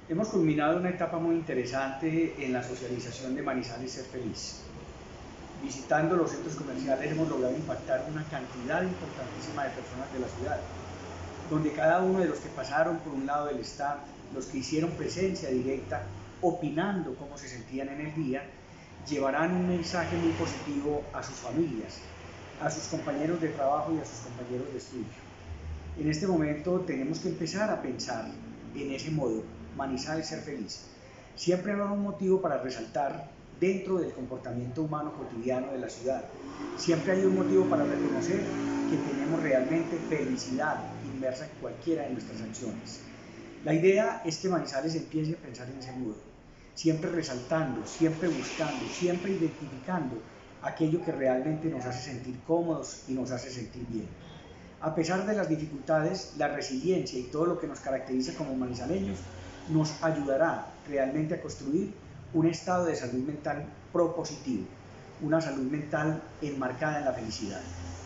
Hemos culminado una etapa muy interesante en la socialización de Manizales Ser Feliz. Visitando los centros comerciales hemos logrado impactar una cantidad importantísima de personas de la ciudad, donde cada uno de los que pasaron por un lado del stand, los que hicieron presencia directa, opinando cómo se sentían en el día, llevarán un mensaje muy positivo a sus familias, a sus compañeros de trabajo y a sus compañeros de estudio. En este momento tenemos que empezar a pensar en ese modo, Manizales Ser Feliz. Siempre habrá un motivo para resaltar dentro del comportamiento humano cotidiano de la ciudad. Siempre hay un motivo para reconocer que tenemos realmente felicidad inmersa en cualquiera de nuestras acciones. La idea es que Manizales empiece a pensar en ese modo, siempre resaltando, siempre buscando, siempre identificando aquello que realmente nos hace sentir cómodos y nos hace sentir bien. A pesar de las dificultades, la resiliencia y todo lo que nos caracteriza como manizaleños nos ayudará realmente a construir un estado de salud mental propositivo, una salud mental enmarcada en la felicidad.